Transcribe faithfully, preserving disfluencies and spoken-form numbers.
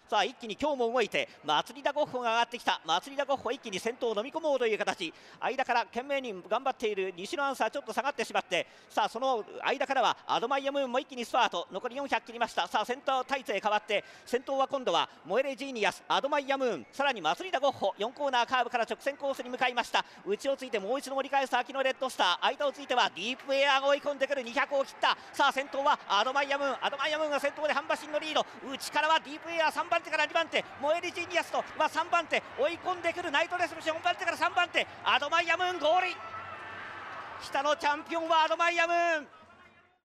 さあ一気に今日も動いて祭りだゴッホが上がってきた。祭りだゴッホ一気に先頭を飲み込もうという形。間から懸命に頑張っている西のアンサーちょっと下がってしまって、さあその間からはアドマイヤムーンも一気にスパート。残りよんひゃく切りました。さあ先頭タイツへ変わって先頭は今度はモエレジーニアス、アドマイヤムーン、さらに祭りだゴッホ。よんコーナーカーブから直線コースに向かいました。内をついてもう一度盛り返す秋のレッドスター。間をついてはディープエアが追い込んでくる。にひゃくを切った。さあ先頭はアドマイヤムーン。アドマイヤムーンが先頭で半馬身のリード。内からはディープエアさんばん手からにばん手、モエレジーニアスと、まあ、さんばん手追い込んでくる。ナイトレスムシよんばん手からさんばん手、アドマイヤムーンゴール。北のチャンピオンはアドマイヤムーン。